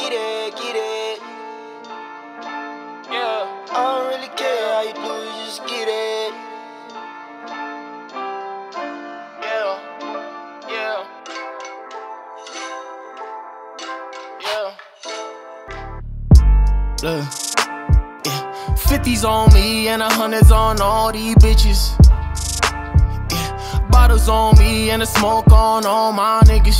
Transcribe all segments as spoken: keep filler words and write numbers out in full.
get it, get it. Yeah, I don't really care how you do it, just get it. Yeah, yeah, yeah. Look, yeah, fifties on me and a hundreds on all these bitches. Yeah, bottles on me and a smoke on all my niggas.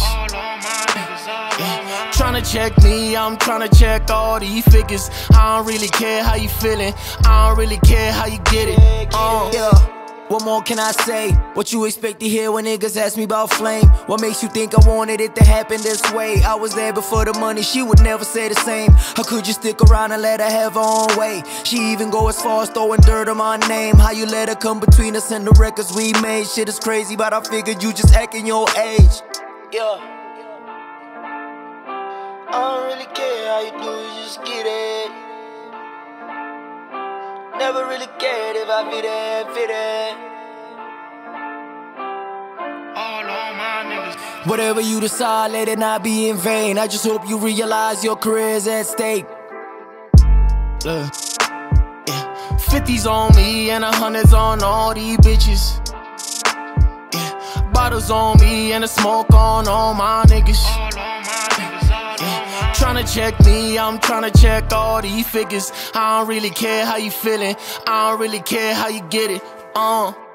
Yeah, tryna check me, I'm tryna check all these figures. I don't really care how you feeling, I don't really care how you get it. Uh, yeah. What more can I say? What you expect to hear when niggas ask me about flame? What makes you think I wanted it to happen this way? I was there before the money, she would never say the same. How could you stick around and let her have her own way? She even go as far as throwing dirt on my name. How you let her come between us and the records we made? Shit is crazy, but I figured you just acting your age. Yeah, I don't really care how you do it, just get it. Never really cared if I fit in, fit in. All on my niggas. Whatever you decide, let it not be in vain. I just hope you realize your career's at stake. Look, yeah, fifties on me and a hundreds on all these bitches. Yeah, bottles on me and a smoke on all my niggas. Yeah, tryna check me, I'm tryna check all these figures. I don't really care how you feeling, I don't really care how you get it. Uh.